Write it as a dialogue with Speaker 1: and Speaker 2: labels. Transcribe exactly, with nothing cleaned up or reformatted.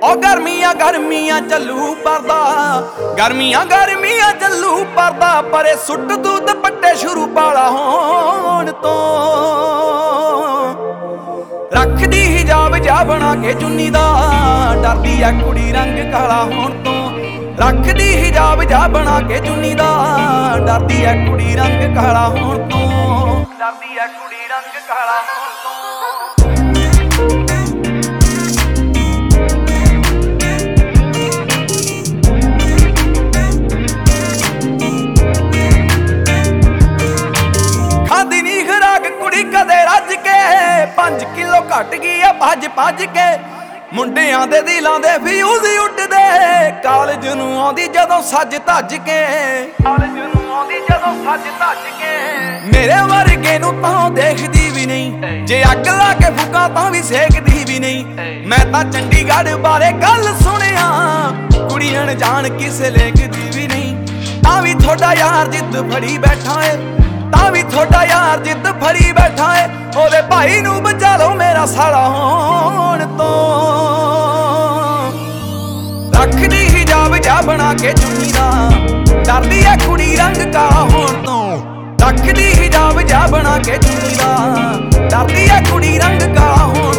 Speaker 1: ओ गर्मियां गर्मियां चलू परदा, गर्मियां गर्मियां चलू परदा, परे सुट दू दुपट्टे शुरू पाला होण तो। रखदी हिजाब जा बना के चुन्नी दा, डरदी आ कुड़ी रंग काला होण तो। रखदी हिजाब जा बना के चुन्नी दा, डरदी आ कुड़ी रंग काला होण तो। डरदी आ कुड़ी रंग काला होण तो। कदे रज के पांच किलो घट गई है भज भज के। मुंडियां दे दिलां दे फ्यूज उठदे, कालज नूं आउंदी जदों सज धज के। कालज नूं आउंदी जदों सज धज के। मेरे वर्गे नूं तां देखदी भी नहीं, जे अग ला के फुकां तां भी सेकदी भी नहीं। मैं तां चंडीगढ़ बारे गल सुनिया, कुड़ी अनजान किसे लेखदी भी नहीं। तां भी थोड़ा यार जिद फड़ी बैठा है, तां भी थोड़ा यार जिद फड़ी बैठा है। ओदे भाई नूं बचा लो मेरा साला होण तो। रखदी हिजाब जा बना के चुन्नी दा, डरदी है कुड़ी रंग काला होण तो। रखदी हिजाब जा बना के चुन्नी दा, डरदी है कुड़ी रंग काला होण